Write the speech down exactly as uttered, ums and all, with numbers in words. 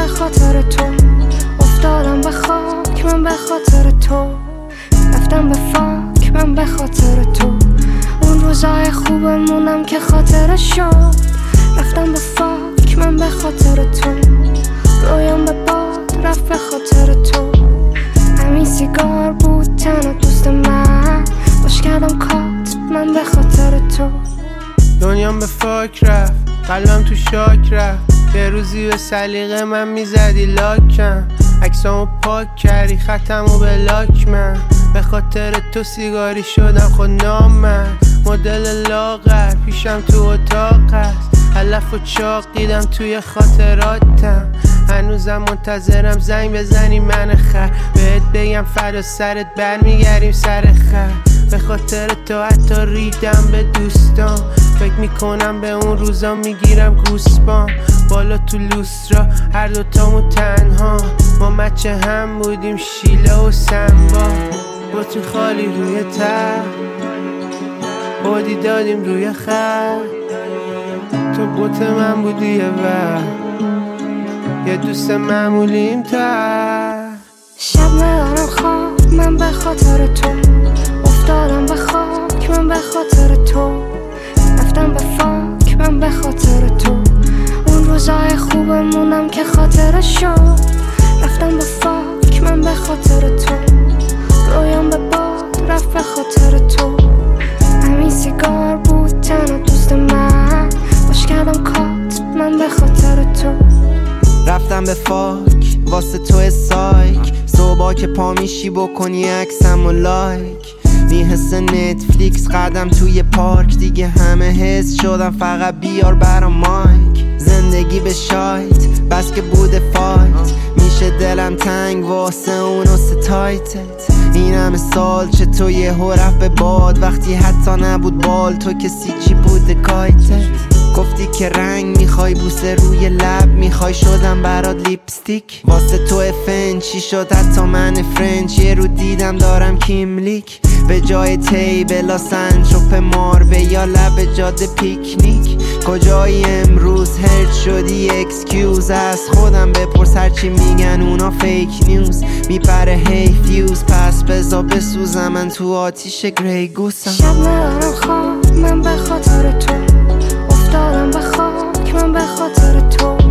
به خاطر تو، افتادم به خاک من به خاطر تو، رفتم به فاک من به خاطر تو، اون روزای خوبمونم که خاطر شد، رفتم به فاک من به خاطر تو، رویام به باد رفت به خاطر تو، همین سیگار بود تنها دوست من، باش کردم کات من به خاطر تو. دنیام به فاک رفت، قلبم تو شاک رفت، یه روزی به سلیقه من میزدی لاکم، عکسامو پاک کردی خطمو به لاک، من به خاطر تو سیگاری شدم خود نام، من مدل لاغر پیشم تو اتاق است، علف و چاق دیدم توی خاطراتم، هنوزم منتظرم زنگ بزنی من خر، بهت بگم فردا سرت برمیگردیم سر خر، به خاطر تو حتی ریدم به دوستان، فکر میکنم به اون روزا میگیرم گوسپام، بالا تو لوسترا هر دوتامو تنها، ما مچه هم بودیم شیله و سنبا، بطری خالی روی تر بادی دادیم روی خر، تو بوت من بودی یه وقت یه دوست معمولیم تر. شب ندارم خواب من به خاطر تو، افتادم به خاک من به خاطر تو، رفتم به فاک من به خاطر تو، اون روزای خوبمونم که خاطر شد، رفتم به فاک من به خاطر تو، رویام به باد رفت به خاطر تو، همین سیگار بود تنها دوست من، باش کردم کات من به خاطر تو. رفتم به فاک واسه تو سایک، صبح که پا میشی بکنی عکسم و لایک، بی حس نتفلیکس قدم توی پارک، دیگه همه حس شدم فقط بیار برا مایک، زندگی به شایت بس که بوده فایت، میشه دلم تنگ واسه اون و ستایتت، این همه سال چطور یه رفت به باد، وقتی حتی نبود بال تو کسی چی بوده کایتت، گفتی که رنگ میخوای بوسه روی لب میخوای، شدم برات لیپستیک واسه تو فنچی شد حتی من فرنچ، یه رو دیدم دارم کیملیک به جای تیبلا سنچوپ ماربه یا لب جاده پیکنیک، کجایی امروز هرد شدی اکسکیوز، از خودم بپرس هرچی میگن اونا فیک نیوز، میپره هی فیوز پس بزا بسوزم من تو آتیش گری گوسم. شب ندارم خواب من به خاطر تو، افتادم به خاک من به خاطر تو،